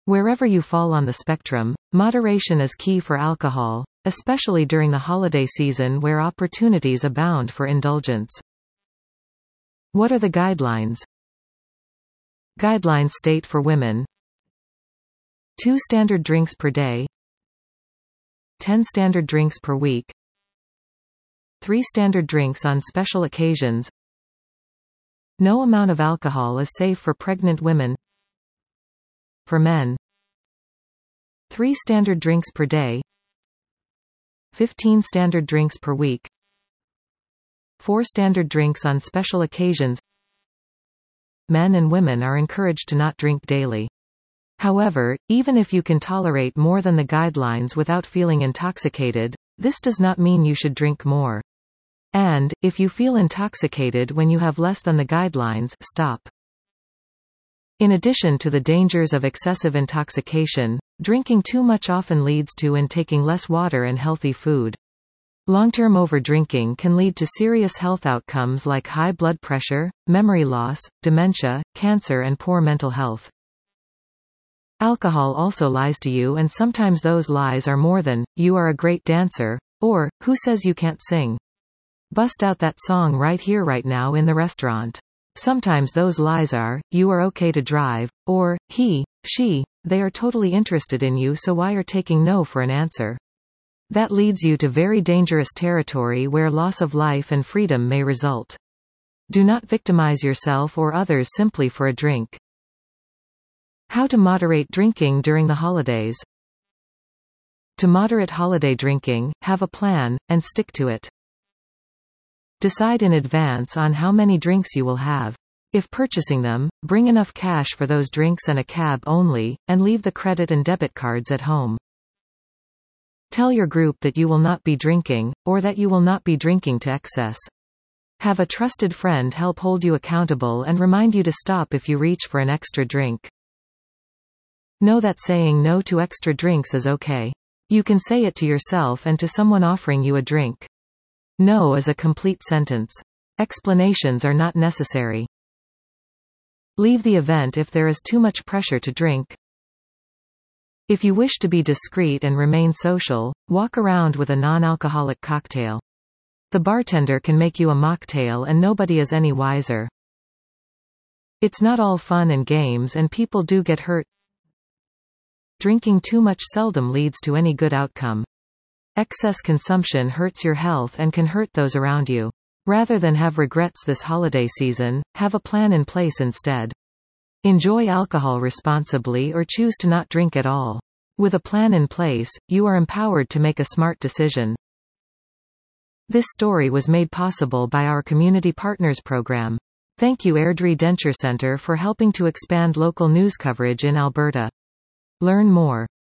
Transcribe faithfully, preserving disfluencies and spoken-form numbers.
Wherever you fall on the spectrum, moderation is key for alcohol, especially during the holiday season where opportunities abound for indulgence. What are the guidelines? Guidelines state for women: two standard drinks per day, ten standard drinks per week, three standard drinks on special occasions. No amount of alcohol is safe for pregnant women. For men, three standard drinks per day, fifteen standard drinks per week, four standard drinks on special occasions. Men and women are encouraged to not drink daily. However, even if you can tolerate more than the guidelines without feeling intoxicated, this does not mean you should drink more. And, if you feel intoxicated when you have less than the guidelines, stop. In addition to the dangers of excessive intoxication, drinking too much often leads to intaking less water and healthy food. Long-term overdrinking can lead to serious health outcomes like high blood pressure, memory loss, dementia, cancer and poor mental health. Alcohol also lies to you, and sometimes those lies are more than, "You are a great dancer," or, "Who says you can't sing? Bust out that song right here right now in the restaurant." Sometimes those lies are, "You are okay to drive," or, "He, she, they are totally interested in you, so why are taking no for an answer?" That leads you to very dangerous territory where loss of life and freedom may result. Do not victimize yourself or others simply for a drink. How to moderate drinking during the holidays. To moderate holiday drinking, have a plan, and stick to it. Decide in advance on how many drinks you will have. If purchasing them, bring enough cash for those drinks and a cab only, and leave the credit and debit cards at home. Tell your group that you will not be drinking, or that you will not be drinking to excess. Have a trusted friend help hold you accountable and remind you to stop if you reach for an extra drink. Know that saying no to extra drinks is okay. You can say it to yourself and to someone offering you a drink. No is a complete sentence. Explanations are not necessary. Leave the event if there is too much pressure to drink. If you wish to be discreet and remain social, walk around with a non-alcoholic cocktail. The bartender can make you a mocktail and nobody is any wiser. It's not all fun and games, and people do get hurt. Drinking too much seldom leads to any good outcome. Excess consumption hurts your health and can hurt those around you. Rather than have regrets this holiday season, have a plan in place instead. Enjoy alcohol responsibly or choose to not drink at all. With a plan in place, you are empowered to make a smart decision. This story was made possible by our Community Partners program. Thank you Airdrie Denture Centre for helping to expand local news coverage in Alberta. Learn more.